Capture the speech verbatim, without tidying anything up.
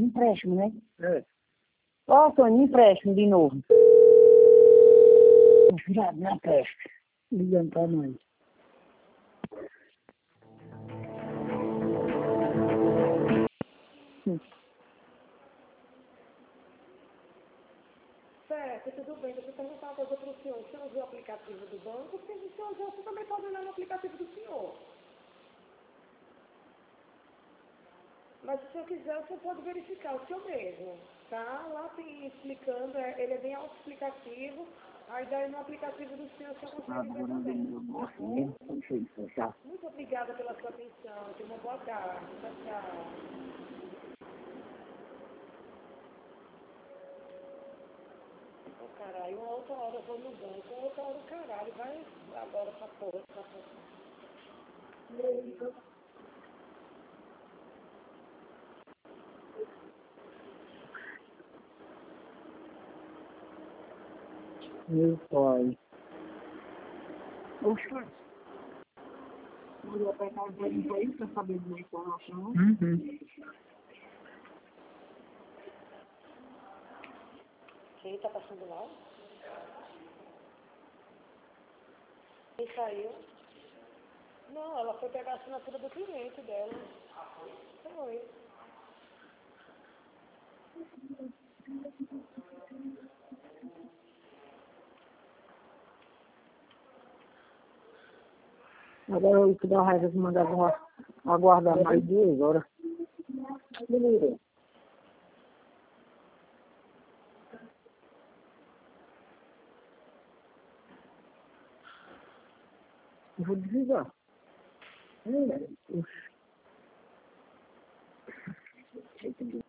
empréstimo, né? É. Ó, Sônia, empréstimo de novo. Virado na testa. Ligando pra mãe. Certo, tudo bem. Deixa eu perguntar uma coisa para o senhor. O senhor usou o aplicativo do banco? Se o senhor usou, você também pode olhar no aplicativo do senhor. Mas se o senhor quiser, o senhor pode verificar o senhor mesmo. Tá? Lá tem explicando, é, ele é bem autoexplicativo. Aí daí no aplicativo do senhor, o senhor consegue ver também. Muito obrigada pela sua atenção. Tenha uma boa tarde. Tchau, tchau. Ô, caralho, uma outra hora eu vou no banco, uma outra hora o caralho, vai agora pra porra, pra porra. Meu pai. Oxe, vou pegar o dinheiro aí pra saber de uma informação. Uhum. Quem tá passando mal? Quem saiu? Não, ela foi pegar a assinatura do cliente dela. Foi. Agora o que dá raiva de mandar aguardar mais duas horas. Beleza. Eu vou desligar. É, oxe.